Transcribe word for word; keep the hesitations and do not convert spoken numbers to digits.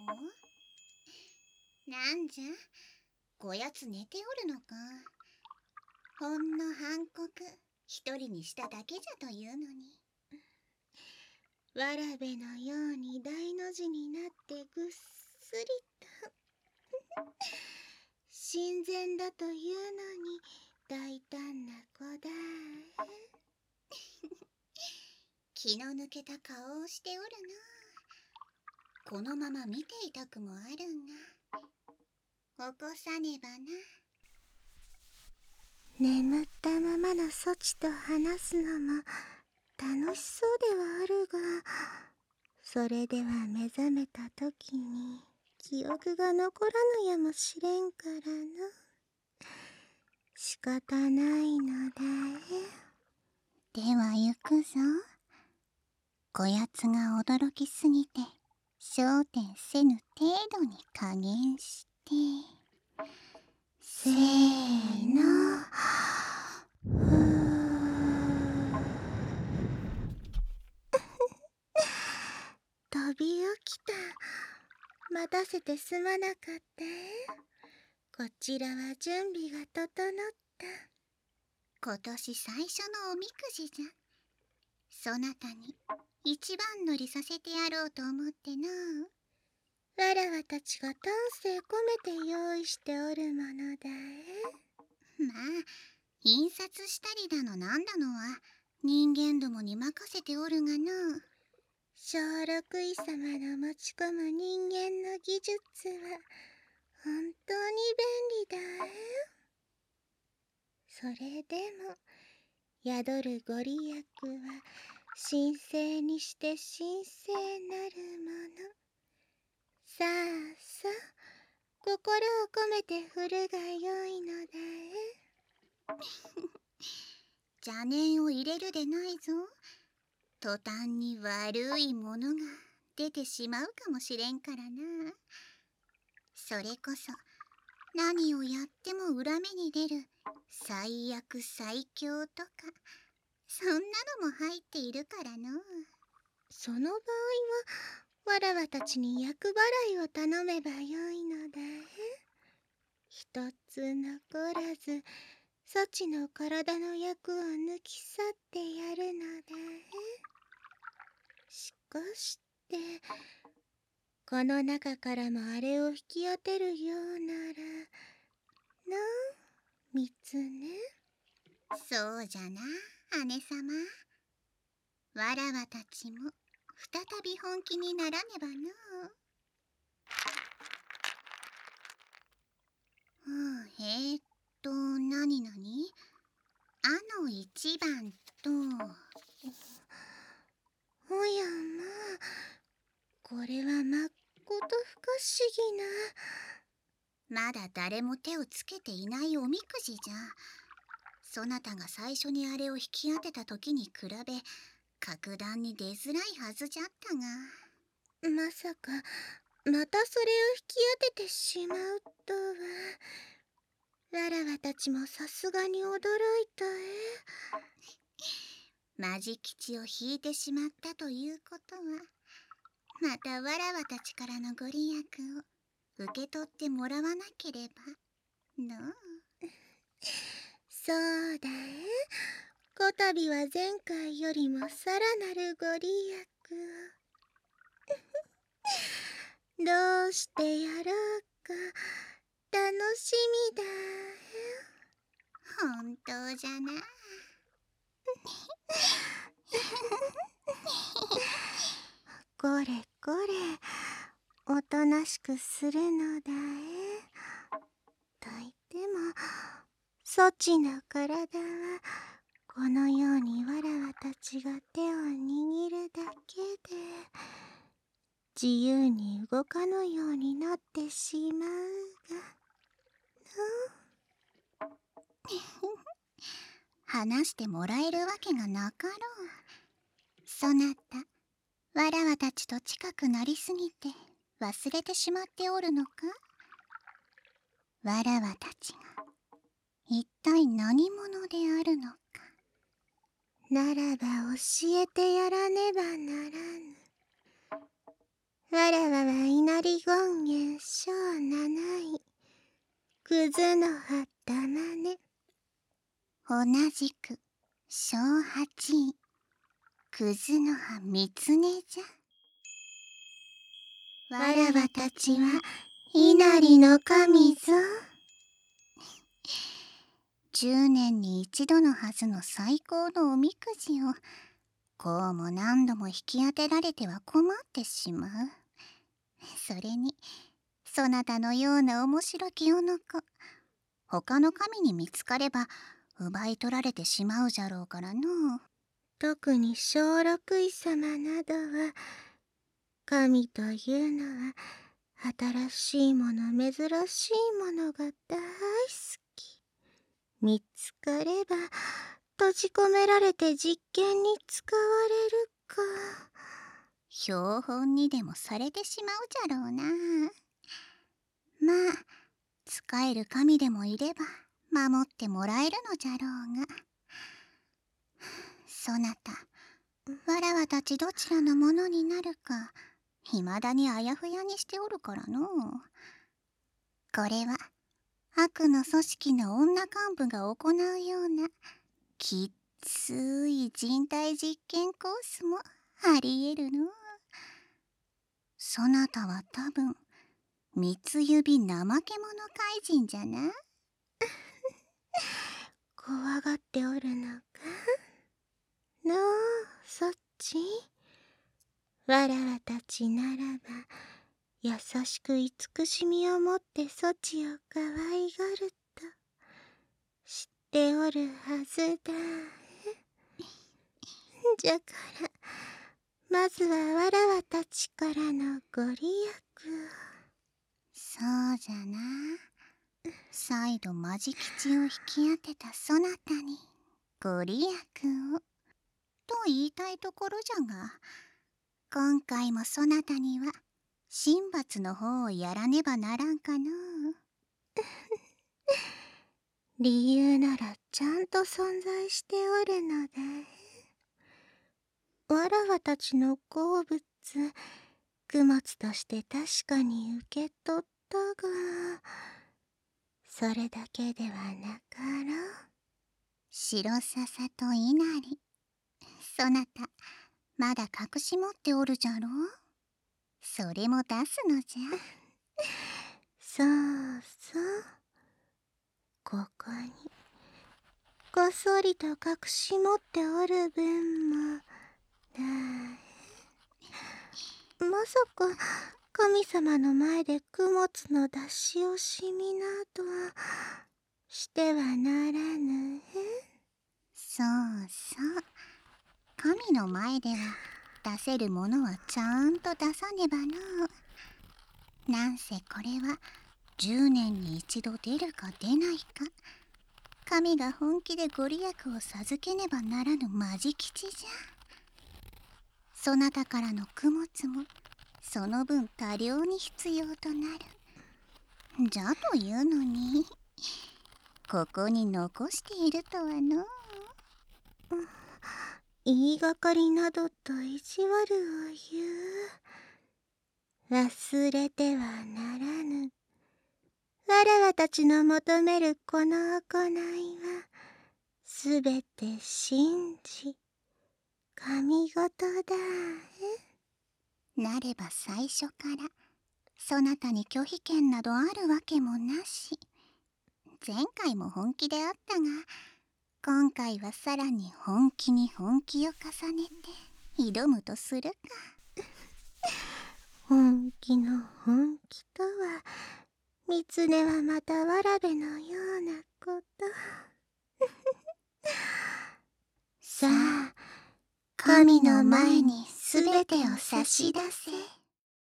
なんじゃ、こやつ寝ておるのか。ほんの半刻一人にしただけじゃというのに。 わらべのように大の字になってぐっすりと親善だというのに大胆な子だ。 気の抜けた顔をしておるな。このまま見ていたくもあるが、起こさねばな。 眠ったままのソチと話すのも楽しそうではあるが、それでは目覚めた時に記憶が残らぬやもしれんからの。仕方ないのだでは行くぞ。こやつが驚きすぎて焦点せぬ程度に加減して。 せーの。ふう飛び起きた。待たせてすまなかった。こちらは準備が整った。 今年最初のおみくじじゃ。そなたに一番乗りさせてやろうと思ってな。 わらわたちが丹精込めて用意しておるものだまあ、印刷したりだのなんだのは人間どもに任せておるがな。 小六位様の持ち込む人間の技術は本当に便利だそれでも宿るご利益は神聖にして神聖なるもの。さあさあ、心を込めて振るがよいのだ邪念を入れるでないぞ。途端に悪いものが出てしまうかもしれんからな。それこそ何をやっても裏目に出る最悪最強とか、そんなのも入っているからの。 その場合はわらわたちに厄払いを頼めばよいのだ一つ残らずそちの体の厄を抜き去ってやるのだしかしてこの中からもあれを引き当てるようならなあみつね。 そうじゃな、姉様。わらわたちも再び本気にならねばの。うん、えー、っと何々あの一番と。 おやまあ、これはまっこと不可思議な。まだ誰も手をつけていないおみくじじゃ。そなたが最初にあれを引き当てた時に比べ格段に出づらいはずじゃったが、まさかまたそれを引き当ててしまうとは。わらわたちもさすがに驚いたえ。マジ吉を引いてしまったということは、またわらわたちからのご利益を受け取ってもらわなければのう。 そうだこたびは前回よりもさらなるご利益をどうしてやろうか楽しみだ本当じゃな。 これこれおとなしくするのだといってもそちの体はこのようにわらわたちが手を握るだけで自由に動かぬようになってしまうがの話してもらえるわけがなかろう。そなたわらわたちと近くなりすぎて忘れてしまっておるのか。わらわたちが一体何者であるのか。 ならば教えてやらねばならぬ。 わらわは稲荷権現小七位、クズの葉玉ね。 同じく小八位、クズの葉三つねじゃ。わらわたちは稲荷の神ぞ。十年に一度のはずの最高のおみくじを、こうも何度も引き当てられては困ってしまう。それに、そなたのような面白きおの子、他の神に見つかれば、奪い取られてしまうじゃろうからの。 特に小六位様などは、神というのは、新しいもの珍しいものが大好き。見つかれば閉じ込められて実験に使われるか。 標本にでもされてしまうじゃろうな。まあ使える神でもいれば守ってもらえるのじゃろうが。そなた、わらわたちどちらのものになるかいまだにあやふやにしておるからの。これは悪の組織の女幹部が行うようなきっつい人体実験コースもありえるの。そなたは多分三つ指怠け者怪人じゃな。 怖がっておるのかのう、そっち。わらわたちならば優しく慈しみをもってそちをかわいがると知っておるはずだ。じゃからまずはわらわたちからのご利益を。 そうじゃな。再度マジ吉を引き当てたそなたにご利益をと言いたいところじゃが、今回もそなたには神罰の方をやらねばならんかの。 理由ならちゃんと存在しておるのだ。わらわたちの好物、供物として確かに受け取ったが、それだけではなかろう。 白笹と稲荷、そなたまだ隠し持っておるじゃろう。それも出すのじゃ。 そうそう、ここにこっそりと隠し持っておる分もだ。まさか神様の前で供物の出し惜しみなどしてはならぬ。 そうそう、神の前では出せるものはちゃんと出さねばの。なんせこれは十年に一度出るか出ないか、神が本気でご利益を授けねばならぬマジ吉じゃ。そなたからの供物もその分多量に必要となる。じゃというのにここに残しているとはの。 言いがかりなどと意地悪を言う。忘れてはならぬ。わらわたちの求めるこの行いはすべて神事神事だ。 なれば最初からそなたに拒否権などあるわけもなし。前回も本気であったが、今回はさらに本気に本気を重ねて挑むとするか。 本気の本気とは、ミツネはまたわらべのようなこと。さあ、神の前にすべてを差し出せ。